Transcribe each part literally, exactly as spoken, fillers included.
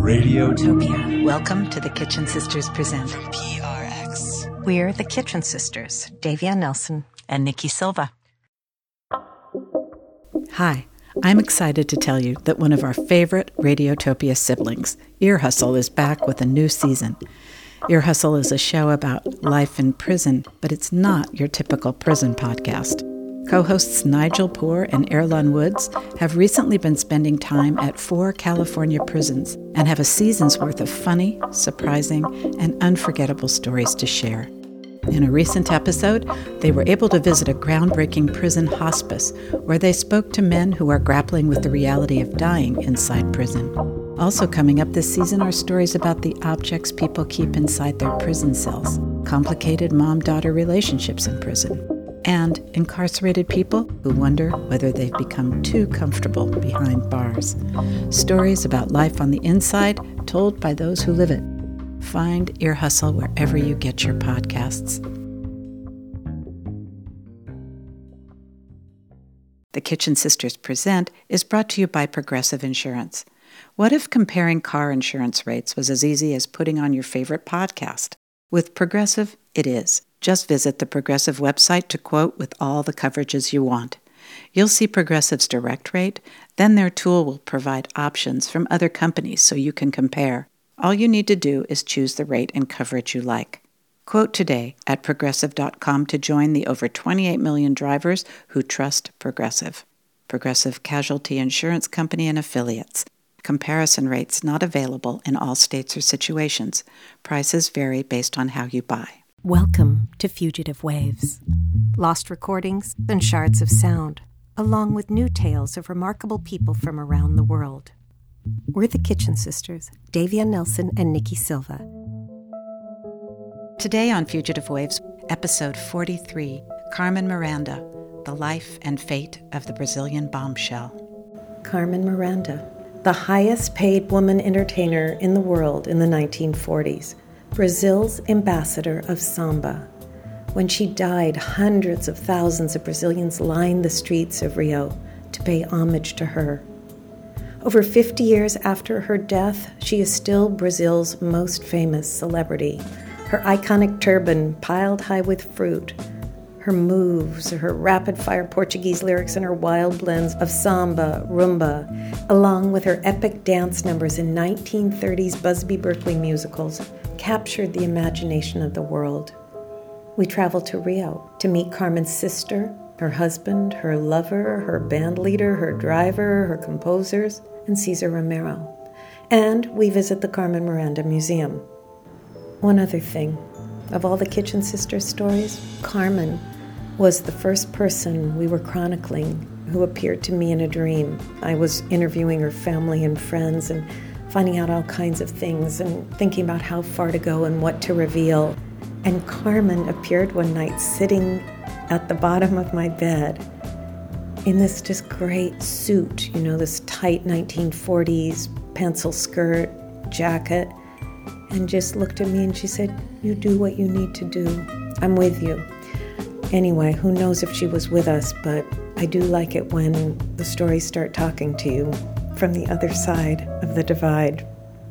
Radiotopia. Welcome to the Kitchen Sisters Present. From P R X. We're the Kitchen Sisters, Davia Nelson and Nikki Silva. Hi, I'm excited to tell you that one of our favorite Radiotopia siblings, Ear Hustle, is back with a new season. Ear Hustle is a show about life in prison, but it's not your typical prison podcast. Co-hosts Nigel Poor and Erlon Woods have recently been spending time at four California prisons and have a season's worth of funny, surprising, and unforgettable stories to share. In a recent episode, they were able to visit a groundbreaking prison hospice where they spoke to men who are grappling with the reality of dying inside prison. Also coming up this season are stories about the objects people keep inside their prison cells, complicated mom-daughter relationships in prison, and incarcerated people who wonder whether they've become too comfortable behind bars. Stories about life on the inside told by those who live it. Find Ear Hustle wherever you get your podcasts. The Kitchen Sisters Present is brought to you by Progressive Insurance. What if comparing car insurance rates was as easy as putting on your favorite podcast? With Progressive, it is. Just visit the Progressive website to quote with all the coverages you want. You'll see Progressive's direct rate, then their tool will provide options from other companies so you can compare. All you need to do is choose the rate and coverage you like. Quote today at progressive dot com to join the over twenty-eight million drivers who trust Progressive. Progressive Casualty Insurance Company and Affiliates. Comparison rates not available in all states or situations. Prices vary based on how you buy. Welcome to Fugitive Waves. Lost recordings and shards of sound, along with new tales of remarkable people from around the world. We're the Kitchen Sisters, Davia Nelson and Nikki Silva. Today on Fugitive Waves, episode forty-three, Carmen Miranda, the life and fate of the Brazilian bombshell. Carmen Miranda, the highest paid woman entertainer in the world in the nineteen forties, Brazil's ambassador of samba. When she died, hundreds of thousands of Brazilians lined the streets of Rio to pay homage to her. Over fifty years after her death, she is still Brazil's most famous celebrity. Her iconic turban piled high with fruit, her moves, her rapid-fire Portuguese lyrics, and her wild blends of samba, rumba, along with her epic dance numbers in nineteen thirties Busby Berkeley musicals, captured the imagination of the world. We traveled to Rio to meet Carmen's sister, her husband, her lover, her band leader, her driver, her composers, and Cesar Romero. And we visit the Carmen Miranda Museum. One other thing. Of all the Kitchen Sisters stories, Carmen was the first person we were chronicling who appeared to me in a dream. I was interviewing her family and friends and finding out all kinds of things and thinking about how far to go and what to reveal. And Carmen appeared one night sitting at the bottom of my bed in this just great suit, you know, this tight nineteen forties pencil skirt, jacket, and just looked at me and she said, "You do what you need to do. I'm with you." Anyway, who knows if she was with us, but I do like it when the stories start talking to you from the other side of the divide.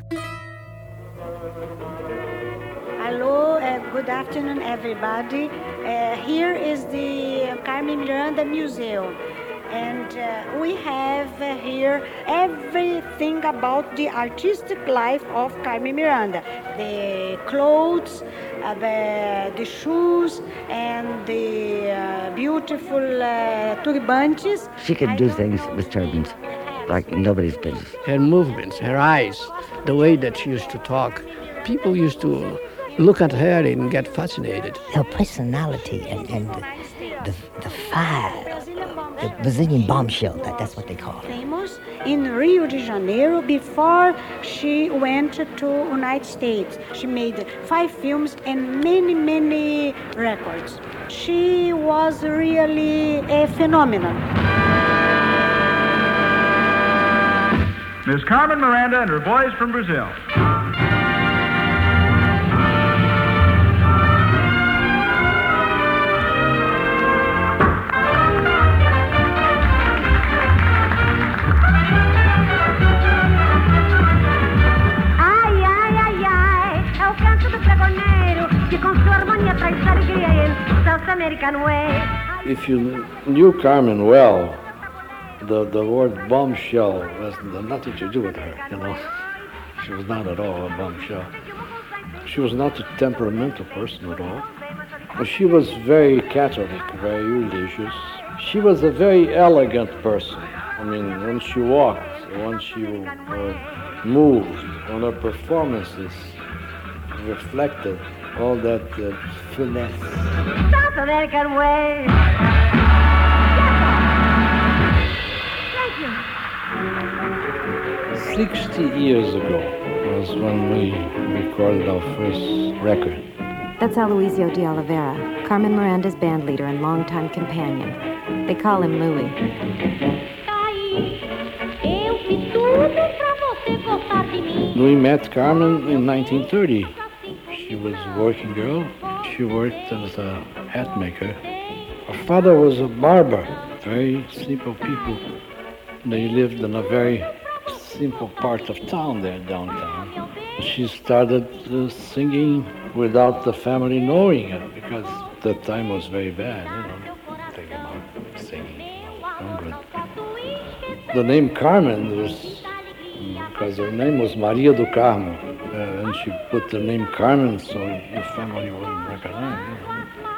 Hello, uh, good afternoon, everybody. Uh, here is the Carmen Miranda Museum. And uh, we have uh, here everything about the artistic life of Carmen Miranda. The clothes, uh, the, the shoes, and the uh, beautiful uh, turbantes. She could do things with turbans like nobody's business. Her movements, her eyes, the way that she used to talk. People used to look at her and get fascinated. Her personality and, and the, the, the fire. The Brazilian bombshell, that, that's what they call it. Famous in Rio de Janeiro before she went to United States. She made five films and many, many records. She was really a phenomenon. Miss Carmen Miranda and her boys from Brazil. American way. If you knew Carmen well, the, the word bombshell has nothing to do with her, you know. She was not at all a bombshell. She was not a temperamental person at all. But she was very Catholic, very religious. She was a very elegant person. I mean, when she walked, when she uh, moved, on her performances, reflected all that uh, finesse. South American way. Thank you. Sixty years ago was when we recorded our first record. That's Aloysio de Oliveira, Carmen Miranda's band leader and longtime companion. They call him Louie. We met Carmen in nineteen thirty. She was a working girl. She worked as a hat maker. Her father was a barber. Very simple people. They lived in a very simple part of town there, downtown. She started uh, singing without the family knowing it, because the time was very bad, you know, thinking about singing. No good. The name Carmen was, because her name was Maria do Carmo, uh, and she put the name Carmen so the family wouldn't recognize, you know.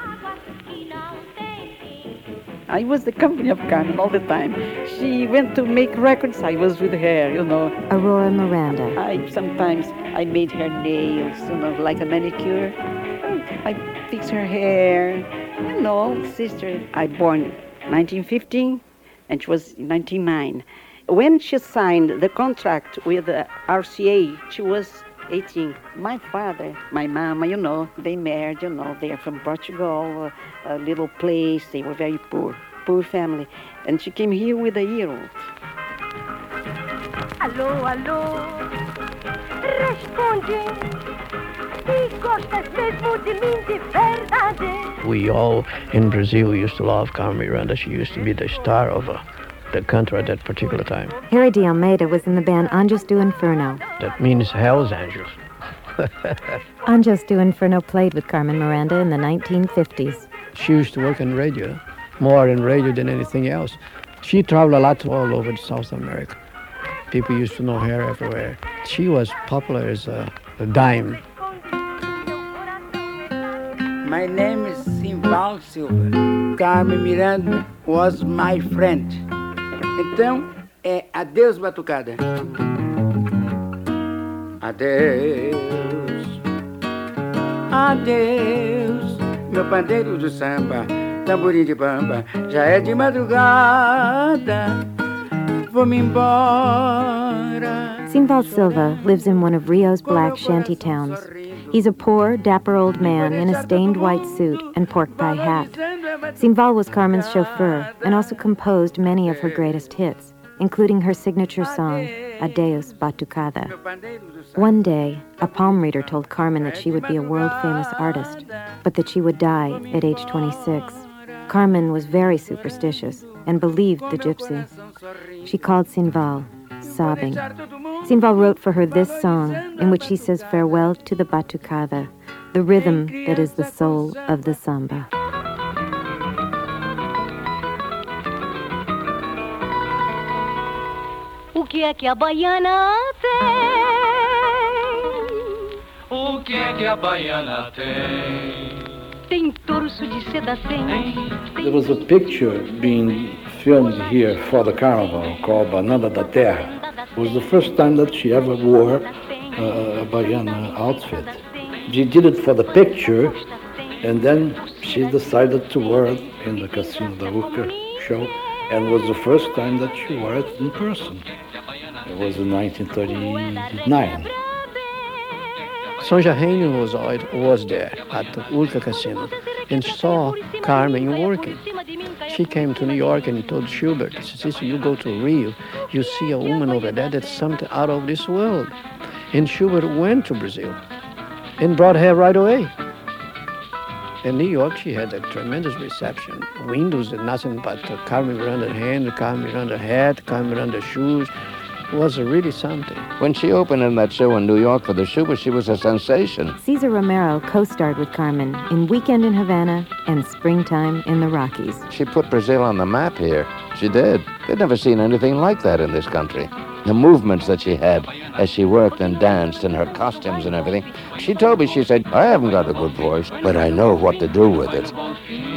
I was the company of Carmen all the time. She went to make records, I was with her, you know. Aurora Miranda. I sometimes I made her nails, you know, like a manicure. I fixed her hair, you know, sister. I born nineteen fifteen, and she was nineteen oh nine. When she signed the contract with the R C A, she was eighteen. My father, my mama, you know, they married, you know, they're from Portugal, a, a little place. They were very poor, poor family. And she came here with a year-old. Alô, alô, responde. Se gostas mesmo de mim de verdade. We all in Brazil used to love Carmen Miranda. She used to be the star of uh, the country at that particular time. Harry de Almeida was in the band Anjos do Inferno. That means Hell's Angels. Anjos do Inferno played with Carmen Miranda in the nineteen fifties. She used to work in radio, more in radio than anything else. She traveled a lot all over South America. People used to know her everywhere. She was popular as a, a dime. My name is Simval Silva. Carmen Miranda was my friend. Então, é adeus, batucada. Adeus, adeus, meu pandeiro de samba, tamborim de bamba, já é de madrugada, vou-me embora. Simval Silva lives in one of Rio's black shanty towns. He's a poor, dapper old man in a stained white suit and pork pie hat. Simval was Carmen's chauffeur and also composed many of her greatest hits, including her signature song, Adeus Batucada. One day, a palm reader told Carmen that she would be a world-famous artist, but that she would die at age twenty-six. Carmen was very superstitious and believed the gypsy. She called Simval, sobbing. Simval wrote for her this song, in which she says farewell to the batucada, the rhythm that is the soul of the samba. O que é que a baiana tem? O que é que a baiana tem? Tem torso de seda, tem. There was a picture being filmed here for the carnival called Banana da Terra. It was the first time that she ever wore uh, a baiana outfit. She did it for the picture, and then she decided to wear it in the Casino da Urca show, and it was the first time that she wore it in person. It was in nineteen thirty-nine. Sonja Henie was, was there at the Urca Casino and saw Carmen working. She came to New York and told Schubert, she said, you go to Rio, you see a woman over there that's something out of this world. And Schubert went to Brazil and brought her right away. In New York, she had a tremendous reception. Windows and nothing but uh, Carmen Miranda hand, Carmen Miranda hat, Carmen Miranda shoes. was really something. When she opened in that show in New York for the Schubert, she was a sensation. Cesar Romero co-starred with Carmen in Weekend in Havana and Springtime in the Rockies. She put Brazil on the map here. She did. They'd never seen anything like that in this country. The movements that she had as she worked and danced and her costumes and everything. She told me, she said, I haven't got a good voice, but I know what to do with it. Ah,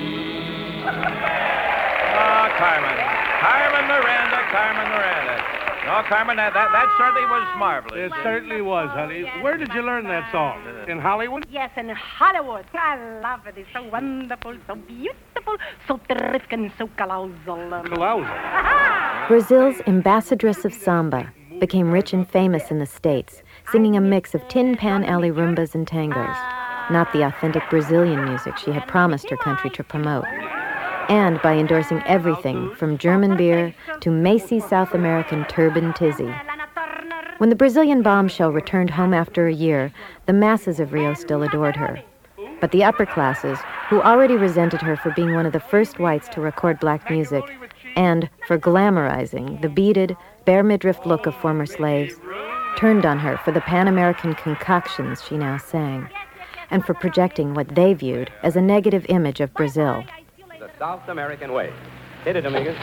Carmen. Carmen Miranda, Carmen Miranda. No, Carmen, that, that, that certainly was marvelous. It certainly was, honey. Where did you learn that song? In Hollywood? Yes, in Hollywood. I love it. It's so wonderful, so beautiful, so terrific, and so colossal. Colossal. Brazil's ambassadress of samba became rich and famous in the States, singing a mix of Tin Pan Alley rumbas and tangos, not the authentic Brazilian music she had promised her country to promote, and by endorsing everything from German beer to Macy's South American turban tizzy. When the Brazilian bombshell returned home after a year, the masses of Rio still adored her. But the upper classes, who already resented her for being one of the first whites to record black music and for glamorizing the beaded, bare midriff look of former slaves, turned on her for the Pan-American concoctions she now sang, and for projecting what they viewed as a negative image of Brazil. The South American way. Hit it, amigos.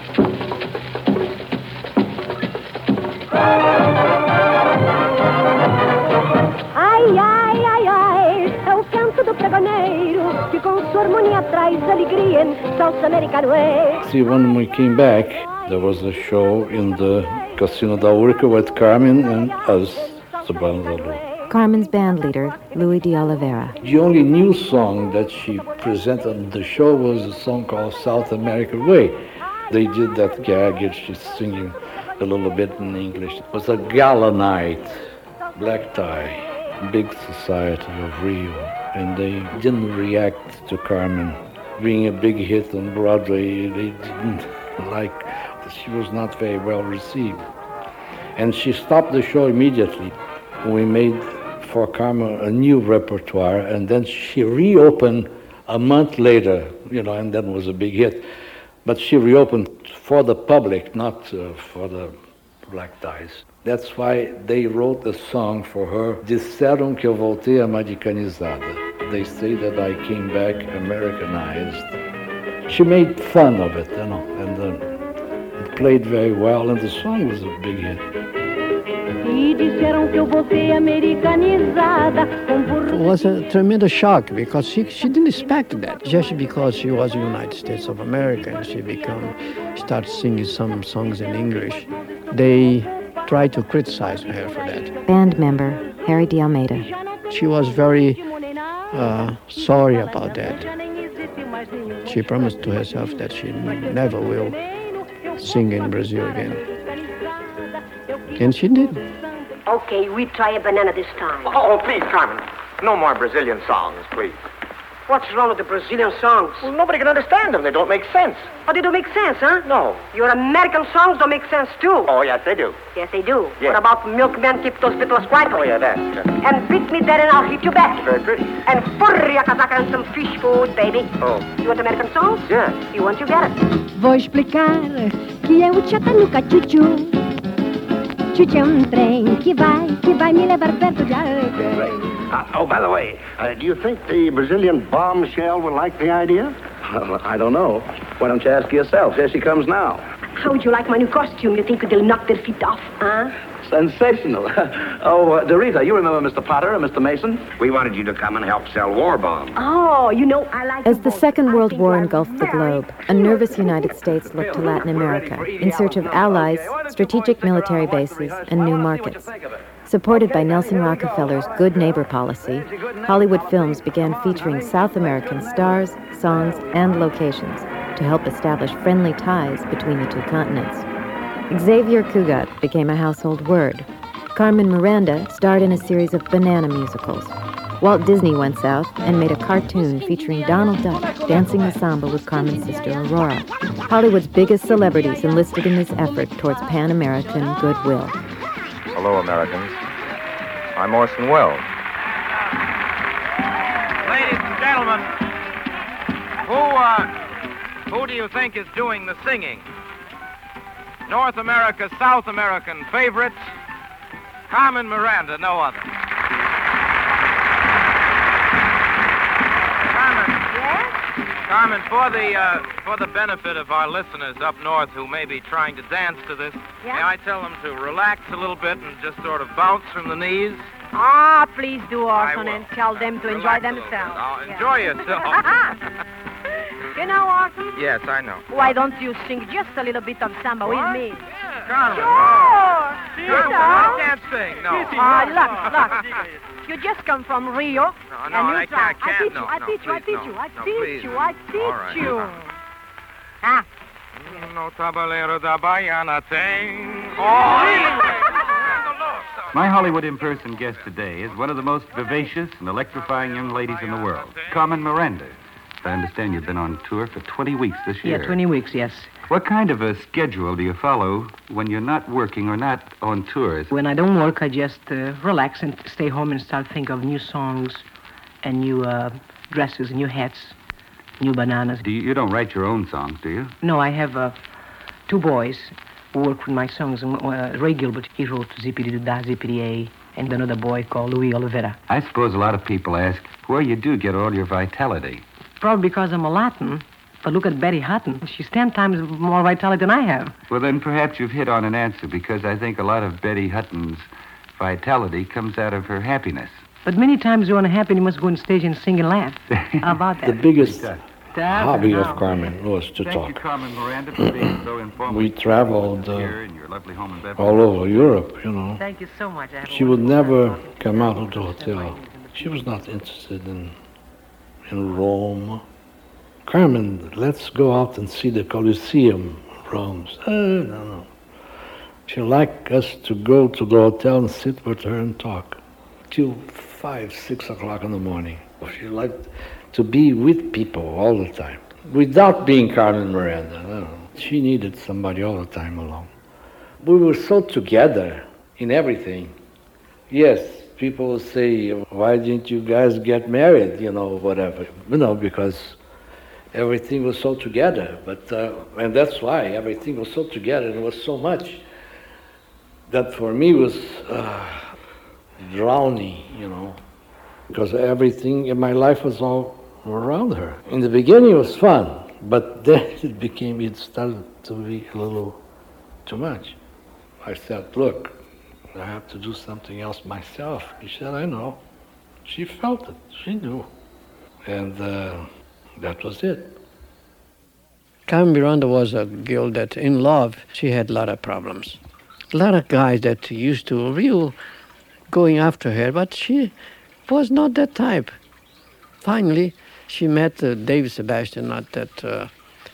Ai, ai, ai, ai, é o canto do pregoneiro que com sua harmonia traz alegria em South American way. See, when we came back, there was a show in the Casino da Urca with Carmen and us, the band Zalu. Carmen's band leader, Louis de Oliveira. The only new song that she presented on the show was a song called South American Way. They did that gag, and she's singing a little bit in English. It was a gala night, black tie, big society of Rio, and they didn't react to Carmen being a big hit on Broadway. They didn't like, she was not very well received. And she stopped the show immediately. We made for Carmen a new repertoire, and then she reopened a month later, you know, and then was a big hit. But she reopened for the public, not uh, for the black ties. That's why they wrote a song for her, Disseram que eu voltei americanizada. They say that I came back Americanized. She made fun of it, you know, and uh, it played very well, and the song was a big hit. It was a tremendous shock because she, she didn't expect that. Just because she was in the United States of America and she become, started singing some songs in English, they tried to criticize her for that. Band member Harry de Almeida. She was very uh, sorry about that. She promised to herself that she never will sing in Brazil again. And she did. Okay, we try a banana this time. Oh, please, Carmen. No more Brazilian songs, please. What's wrong with the Brazilian songs? Well, nobody can understand them. They don't make sense. Oh, they don't make sense, huh? No. Your American songs don't make sense, too. Oh, yes, they do. Yes, they do. Yes. What about Milkman Keep Those Pistols Quiet? Oh, yeah, that. Uh, and beat me dead and I'll hit you back. Very pretty. And furria casaca and some fish food, baby. Oh. You want American songs? Yes. You want, you get it. Vou explicar que é o Chattanooga Chuchu. Chuchu é um trem que vai, que vai me levar perto de alguém. Uh, oh, by the way, uh, do you think the Brazilian bombshell will like the idea? Uh, I don't know. Why don't you ask yourself? Here she comes now. How would you like my new costume? You think they'll knock their feet off, huh? Sensational. oh, uh, Dorita, you remember Mister Potter and Mister Mason? We wanted you to come and help sell war bombs. Oh, you know, I like... As the Second World War engulfed the globe, a nervous United States looked to Latin America in search of allies, strategic military bases, and new markets. Supported by Nelson Rockefeller's Good Neighbor policy, Hollywood films began featuring South American stars, songs, and locations to help establish friendly ties between the two continents. Xavier Cugat became a household word. Carmen Miranda starred in a series of banana musicals. Walt Disney went south and made a cartoon featuring Donald Duck dancing the samba with Carmen's sister Aurora. Hollywood's biggest celebrities enlisted in this effort towards Pan-American goodwill. Hello, Americans. I'm Orson Welles. Ladies and gentlemen, who, uh, who do you think is doing the singing? North America's South American favorite, Carmen Miranda, no other. Carmen. Yes? Carmen, for the uh, for the benefit of our listeners up north who may be trying to dance to this, Yeah? may I tell them to relax a little bit and just sort of bounce from the knees? Ah, please do, I Orson, will. and tell them to Relax enjoy a little bit. themselves. I'll Yeah. enjoy yourself. You know, Orson, Yes, I know. why don't you sing just a little bit of samba What? with me? Carmen. Sure. No, You know. I can't sing, no. Ah, look, look. You just come from Rio. No, and no, you I try. can't, I can't, teach no, you, I no, teach you, I please, teach no. you, I No, teach please. you, I All teach right, you. no. Ah. No tabalero da Baiana thing. Oh, My Hollywood in-person guest today is one of the most vivacious and electrifying young ladies in the world, Carmen Miranda. I understand you've been on tour for twenty weeks this year. Yeah, twenty weeks, yes. What kind of a schedule do you follow when you're not working or not on tours? When I don't work, I just uh, relax and stay home and start think of new songs and new uh, dresses, new hats, new bananas. Do you, you don't write your own songs, do you? No, I have uh, two boys who work with my songs. Uh, Ray Gilbert, he wrote Zippity Da, Zippity A, and another boy called Louis Oliveira. I suppose a lot of people ask where you do get all your vitality. Probably because I'm a Latin. But look at Betty Hutton. She's ten times more vitality than I have. Well, then perhaps you've hit on an answer, because I think a lot of Betty Hutton's vitality comes out of her happiness. But many times you're unhappy, you must go on stage and sing and laugh. How about that? The biggest That- hobby no. of Carmen was to Thank talk. you, Carmen Miranda, for being so informative. We traveled uh, Here in your lovely home in Beverly all Hills. over Europe, you know. Thank you so much. I have a She would wonderful never time. come out of the hotel. She was not interested in in Rome. Carmen, let's go out and see the Colosseum, Rome. Uh, no, no. She liked us to go to the hotel and sit with her and talk till five, six o'clock in the morning. She liked to be with people all the time, without being Carmen Miranda. No, no. She needed somebody all the time alone. We were so together in everything. Yes, people will say, why didn't you guys get married, you know, whatever. You know, because everything was so together. But uh, and that's why everything was so together, and it was so much that for me was uh, drowning, you know, because everything in my life was all around her. In the beginning it was fun, but then it became, it started to be a little too much. I said, look, I have to do something else myself. She said, I know. She felt it, she knew. And uh, that was it. Carmen Miranda was a girl that, in love, she had a lot of problems. A lot of guys that used to real going after her, but she was not that type. Finally, she met uh, Dave Sebastian, not that uh,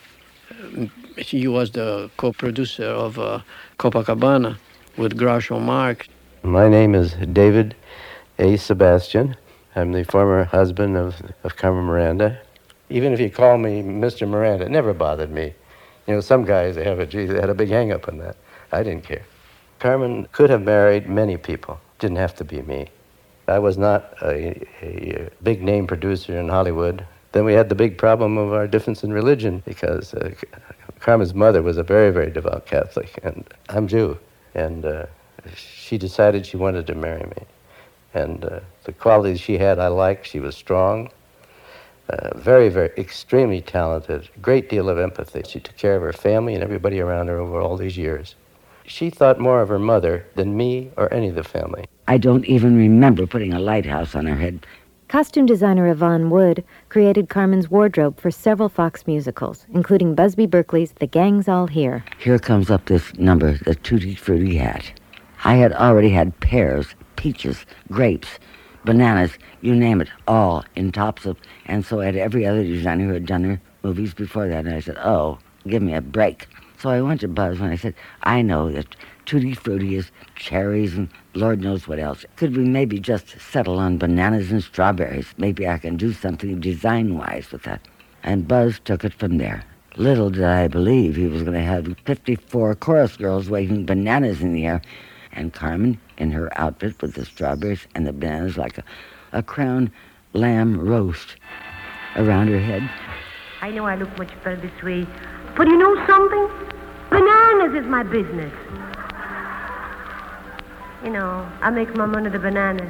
he was the co-producer of uh, Copacabana with Groucho Marx. My name is David A. Sebastian. I'm the former husband of, of Carmen Miranda. Even if you call me Mister Miranda, it never bothered me. You know, some guys, they have a, geez, they had a big hang-up on that. I didn't care. Carmen could have married many people. Didn't have to be me. I was not a, a big-name producer in Hollywood. Then we had the big problem of our difference in religion, because uh, Carmen's mother was a very, very devout Catholic, and I'm Jew. And uh, she decided she wanted to marry me. And uh, the qualities she had, I liked. She was strong, uh, very, very, extremely talented, great deal of empathy. She took care of her family and everybody around her over all these years. She thought more of her mother than me or any of the family. I don't even remember putting a lighthouse on her head. Costume designer Yvonne Wood created Carmen's wardrobe for several Fox musicals, including Busby Berkeley's The Gang's All Here. Here comes up this number, the Tutti Frutti hat. I had already had pears, peaches, grapes, bananas, you name it, all in tops of, and so I had every other designer who had done her movies before that, and I said, oh, give me a break. So I went to Buzz and I said, I know that Tutti Frutti is cherries and Lord knows what else. Could we maybe just settle on bananas and strawberries? Maybe I can do something design-wise with that. And Buzz took it from there. Little did I believe he was going to have fifty-four chorus girls waving bananas in the air, and Carmen in her outfit with the strawberries and the bananas like a, a crown lamb roast around her head. I know I look much better this way, but you know something? Banana bananas is my business. You know, I make my money the bananas.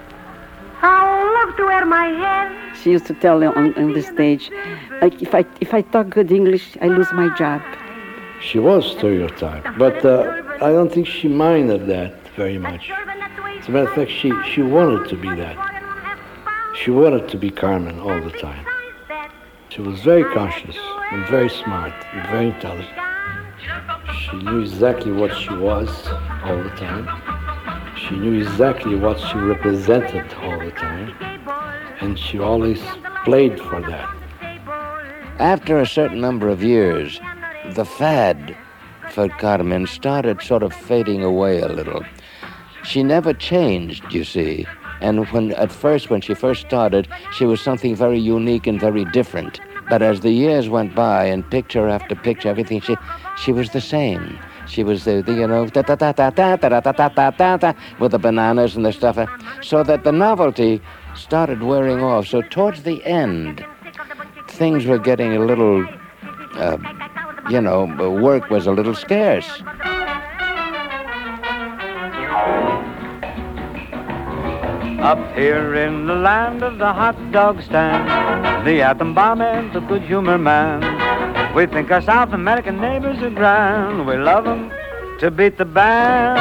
I love to wear my hair. She used to tell on, on the stage, like, if I if I talk good English, I lose my job. She was stereotyped, but uh, I don't think she minded that very much. As a matter of fact, she, she wanted to be that. She wanted to be Carmen all the time. She was very conscious and very smart and very intelligent. She knew exactly what she was all the time. She knew exactly what she represented all the time. And she always played for that. After a certain number of years, the fad for Carmen started sort of fading away a little. She never changed, you see. And when at first, when she first started, she was something very unique and very different. But as the years went by, and picture after picture, everything, she she was the same. She was the, the you know, ta-ta-ta-ta-ta-ta-ta-ta-ta-ta-ta, with the bananas and the stuff. So that the novelty started wearing off. So towards the end, things were getting a little, uh, you know, work was a little scarce. Up here in the land of the hot dog stand, the atom bomb and the good humor man, we think our South American neighbors are grand. We love them to beat the band.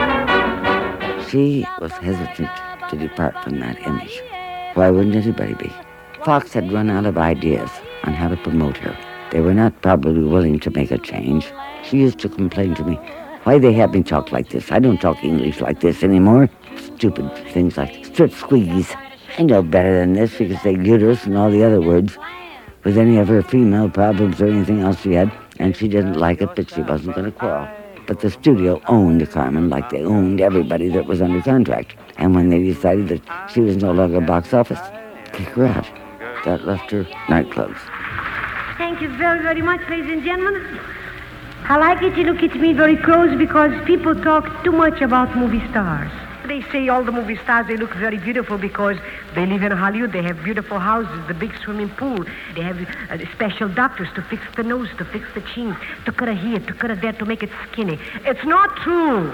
She was hesitant to depart from that image. Why wouldn't anybody be? Fox had run out of ideas on how to promote her. They were not probably willing to make a change. She used to complain to me, why they have me talk like this? I don't talk English like this anymore. Stupid things like strip squeeze. I know better than this because they uterus and all the other words. With any of her female problems or anything else she had, and she didn't like it, but she wasn't going to quarrel. But the studio owned Carmen like they owned everybody that was under contract. And when they decided that she was no longer box office, kick her out. That left her nightclubs. Thank you very, very much, ladies and gentlemen. I like it you look at me very close because people talk too much about movie stars. They say all the movie stars, they look very beautiful because they live in Hollywood. They have beautiful houses, the big swimming pool. They have uh, special doctors to fix the nose, to fix the chin, to cut a here, to cut a there, to make it skinny. It's not true.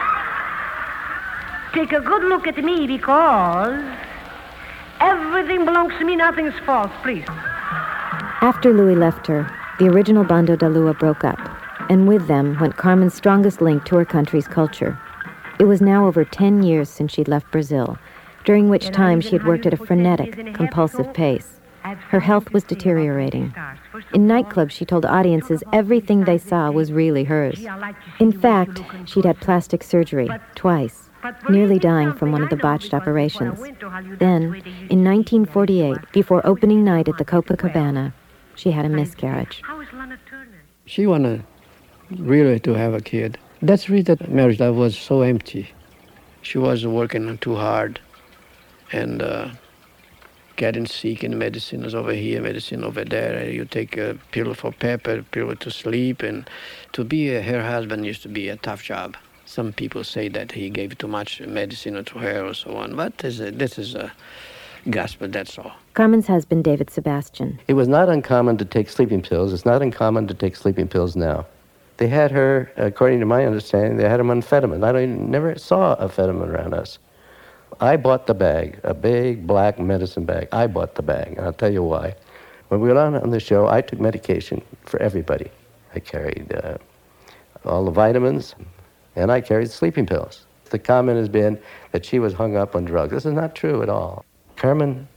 Take a good look at me because everything belongs to me, nothing is false, please. After Louis left her, the original Bando da Lua broke up, and with them went Carmen's strongest link to her country's culture. It was now over ten years since she'd left Brazil, during which time she had worked at a frenetic, compulsive pace. Her health was deteriorating. In nightclubs, she told audiences everything they saw was really hers. In fact, she'd had plastic surgery twice, nearly dying from one of the botched operations. Then, in nineteen forty-eight, before opening night at the Copacabana, she had a miscarriage. She wanted really to have a kid. That's the reason that marriage life was so empty. She was working too hard and uh, getting sick, and medicine is over here, medicine over there. You take a pill for pepper, pill to sleep, and to be a, her husband used to be a tough job. Some people say that he gave too much medicine to her or so on, but this is a, this is a gospel, that's all. Carmen's husband, David Sebastian. It was not uncommon to take sleeping pills. It's not uncommon to take sleeping pills now. They had her, according to my understanding, they had them on amphetamine. I don't, never saw amphetamine around us. I bought the bag, a big black medicine bag. I bought the bag, and I'll tell you why. When we were on, on the show, I took medication for everybody. I carried uh, all the vitamins, and I carried sleeping pills. The comment has been that she was hung up on drugs. This is not true at all. Carmen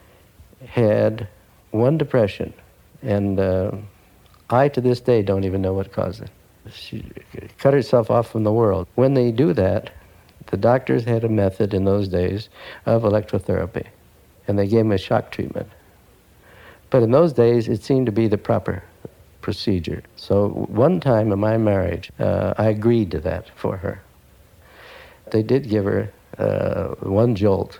had one depression, and uh, I, to this day, don't even know what caused it. She cut herself off from the world. When they do that, the doctors had a method in those days of electrotherapy, and they gave them a shock treatment. But in those days, it seemed to be the proper procedure. So one time in my marriage, uh, I agreed to that for her. They did give her uh, one jolt,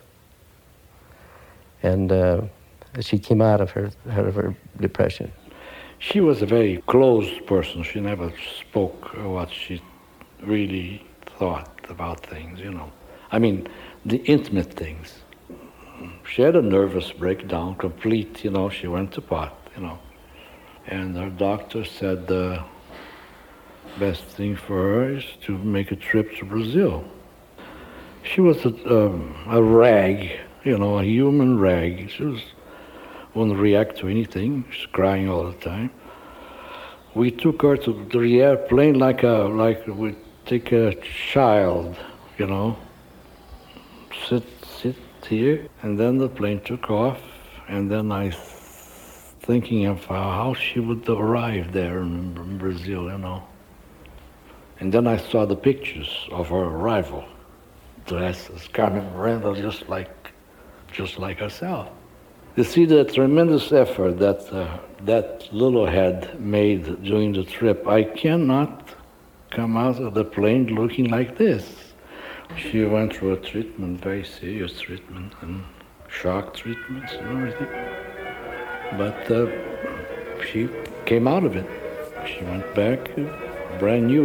and uh, she came out of her, out of her depression. She was a very closed person. She never spoke what she really thought about things, you know. I mean, the intimate things. She had a nervous breakdown, complete, you know. She went to pot, you know. And her doctor said, uh, best thing for her is to make a trip to Brazil. She was a, um, a rag, you know, a human rag. She was, wouldn't react to anything. She's crying all the time. We took her to the airplane like a like we take a child, you know. Sit, sit here, and then the plane took off, and then I, thinking of how she would arrive there in Brazil, you know. And then I saw the pictures of her arrival, dressed as Carmen Miranda, just like, just like herself. You see the tremendous effort that uh, that little head made during the trip. I cannot come out of the plane looking like this. She went through a treatment, very serious treatment, and shock treatments and everything. But uh, she came out of it. She went back uh, brand new.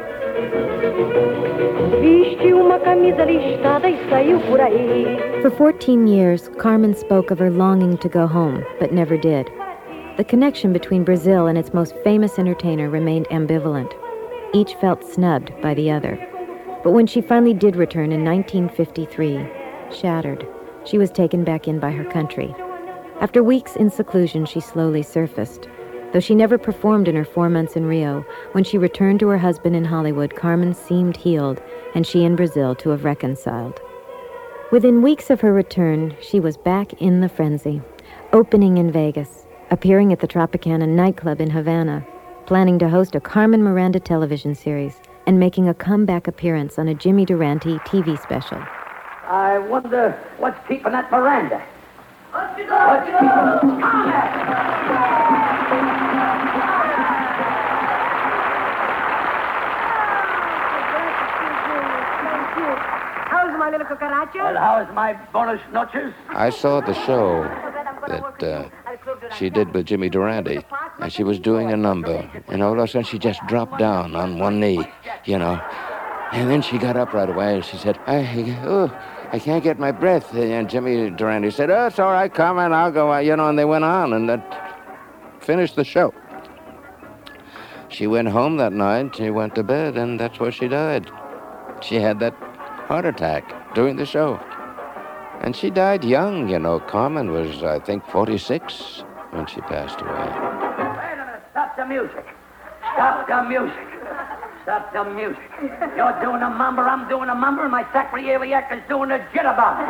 For fourteen years, Carmen spoke of her longing to go home, but never did. The connection between Brazil and its most famous entertainer remained ambivalent. Each felt snubbed by the other. But when she finally did return in nineteen fifty-three, shattered, she was taken back in by her country. After weeks in seclusion, she slowly surfaced. Though she never performed in her four months in Rio, when she returned to her husband in Hollywood, Carmen seemed healed, and she and Brazil to have reconciled. Within weeks of her return, she was back in the frenzy, opening in Vegas, appearing at the Tropicana nightclub in Havana, planning to host a Carmen Miranda television series, and making a comeback appearance on a Jimmy Durante T V special. I wonder what's keeping that Miranda. What's keeping... How's my little cucaracha? Well, how's my bonus noches? I saw the show that uh, she did with Jimmy Durante, and she was doing a number, and all of a sudden she just dropped down on one knee, you know, and then she got up right away, and she said, I, oh, I can't get my breath, and Jimmy Durante said, oh, it's all right, come on, I'll go, you know, and they went on, and that finished the show. She went home that night, she went to bed, and that's where she died. She had that heart attack during the show. And she died young, you know. Carmen was, I think, forty-six when she passed away. Wait a minute, stop the music. Stop the music. Stop the music. You're doing a mumber, I'm doing a mumber, and my sacroiliac is doing a jitterbug.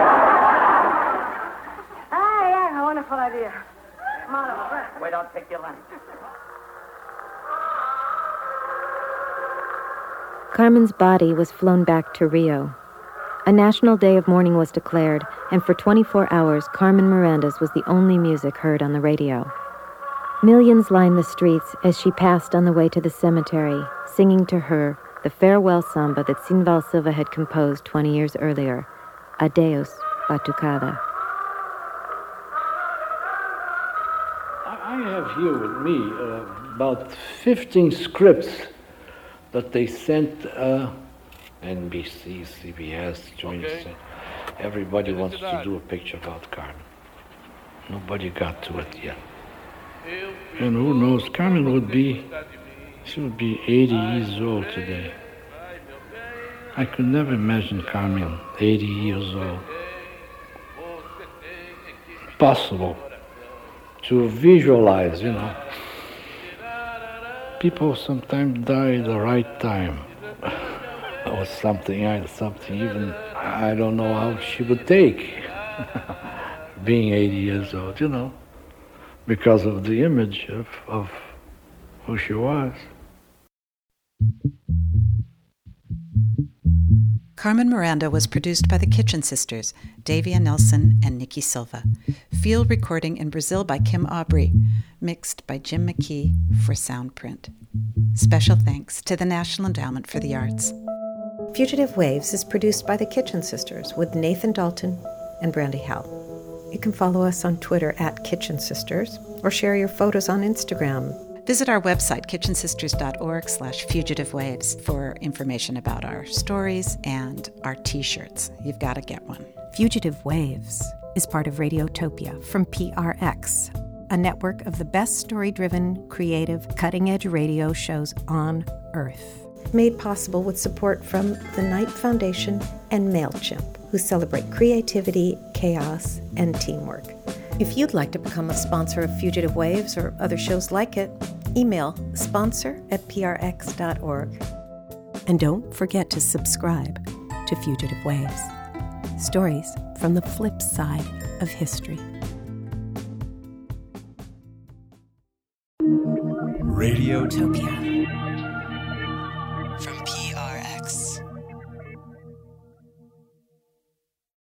Ah, yeah, a wonderful idea. Come on, Wait, don't take your lunch. Carmen's body was flown back to Rio. A national day of mourning was declared, and for twenty-four hours, Carmen Miranda's was the only music heard on the radio. Millions lined the streets as she passed on the way to the cemetery, singing to her the farewell samba that Sinval Silva had composed twenty years earlier, Adeus, Batucada. I have here with me uh, about fifteen scripts that they sent uh, N B C, C B S, joint. Okay. Everybody wants to do a picture about Carmen. Nobody got to it yet. And who knows, Carmen would be, she would be eighty years old today. I could never imagine Carmen eighty years old. Possible to visualize, you know. People sometimes die at the right time. Or something, I, something even, I don't know how she would take being eighty years old, you know, because of the image of, of who she was. Carmen Miranda was produced by the Kitchen Sisters, Davia Nelson and Nikki Silva. Field recording in Brazil by Kim Aubrey. Mixed by Jim McKee for Soundprint. Special thanks to the National Endowment for the Arts. Fugitive Waves is produced by the Kitchen Sisters with Nathan Dalton and Brandy Howell. You can follow us on Twitter at Kitchen Sisters or share your photos on Instagram. Visit our website, kitchen sisters dot org slash fugitive waves, for information about our stories and our t-shirts. You've got to get one. Fugitive Waves is part of Radiotopia from P R X, a network of the best story-driven, creative, cutting-edge radio shows on Earth. Made possible with support from the Knight Foundation and MailChimp, who celebrate creativity, chaos, and teamwork. If you'd like to become a sponsor of Fugitive Waves or other shows like it, email sponsor at p r x dot org. And don't forget to subscribe to Fugitive Waves. Stories from the flip side of history. Radiotopia. From P R X.